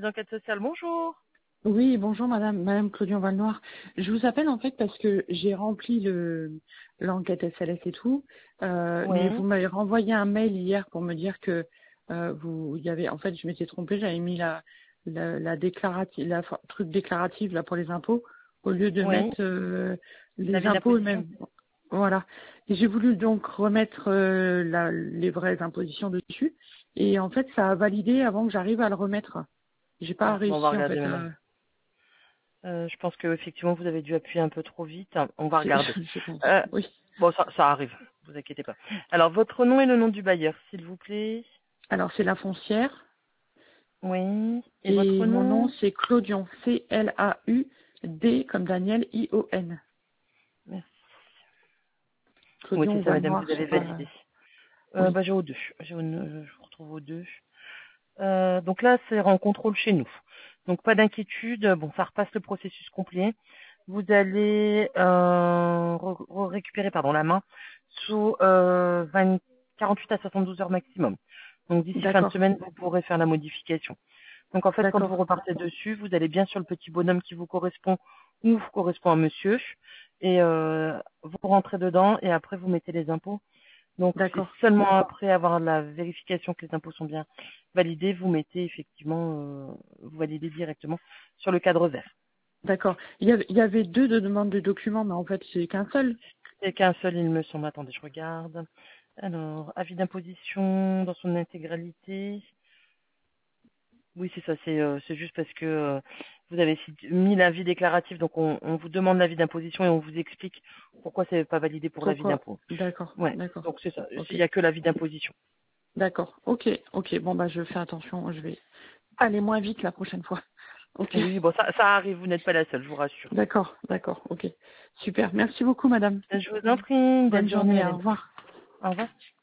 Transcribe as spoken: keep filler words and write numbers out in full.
d'enquête sociale, bonjour. Oui, bonjour madame, madame Claudion Valnoir. Je vous appelle en fait parce que j'ai rempli le l'enquête S L S et tout, euh, Oui, mais vous m'avez renvoyé un mail hier pour me dire que euh, vous il y avait en fait je m'étais trompée, j'avais mis la la, la déclarative la fa- truc déclarative là pour les impôts au lieu de oui, mettre euh, les l'avis impôts d'imposition. eux-mêmes. Voilà. Et j'ai voulu donc remettre euh, la, les vraies impositions dessus et en fait ça a validé avant que j'arrive à le remettre. J'ai pas Ah, bon, on va réussi en regarder fait maintenant. à Euh, je pense que effectivement vous avez dû appuyer un peu trop vite. On va Je, regarder. je pense. Euh, Oui. bon, ça, ça arrive, vous inquiétez pas. Alors, votre nom et le nom du bailleur, s'il vous plaît. Alors c'est la foncière Oui. Et et votre mon nom nom? c'est Claudion. C L A U D comme Daniel I O N. Merci. Oui, Claudion c'est ou ça, madame, Valnoir, vous avez c'est pas. validé. Euh, Oui. bah, j'ai au deux. J'ai au, euh, je vous retrouve au deux. Euh, donc là, c'est en contrôle chez nous. Donc pas d'inquiétude. Bon, ça repasse le processus complet. Vous allez euh, re- re- récupérer pardon la main sous euh, vingt, quarante-huit à soixante-douze heures maximum. Donc d'ici fin de D'accord. semaine, vous pourrez faire la modification. Donc en fait, quand vous D'accord. repartez dessus, vous allez bien sur le petit bonhomme qui vous correspond ou vous correspond à monsieur et euh, vous rentrez dedans et après vous mettez les impôts. Donc c'est D'accord. seulement après avoir la vérification que les impôts sont bien validés, vous mettez effectivement, euh, vous validez directement sur le cadre vert. D'accord. Il y avait, il y avait deux de demandes de documents, mais en fait c'est qu'un seul. C'est qu'un seul, il me semble. Attendez, je regarde. Alors, avis d'imposition dans son intégralité. Oui, c'est ça. C'est euh, c'est juste parce que euh, vous avez si- mis l'avis déclaratif, donc on, on vous demande l'avis d'imposition et on vous explique pourquoi c'est pas validé pour l'avis Pourquoi? d'impôt. D'accord. Ouais. D'accord. Donc c'est ça. Ok. Il y a que l'avis d'imposition. D'accord. Ok. Ok. Bon bah je fais attention. Je vais aller moins vite la prochaine fois. Ok. Oui, bon, ça, ça arrive. Vous n'êtes pas la seule, je vous rassure. D'accord. D'accord. Ok. Super. Merci beaucoup, madame. Je vous en prie. Bonne Bonne journée, journée. Au madame. revoir. Au revoir.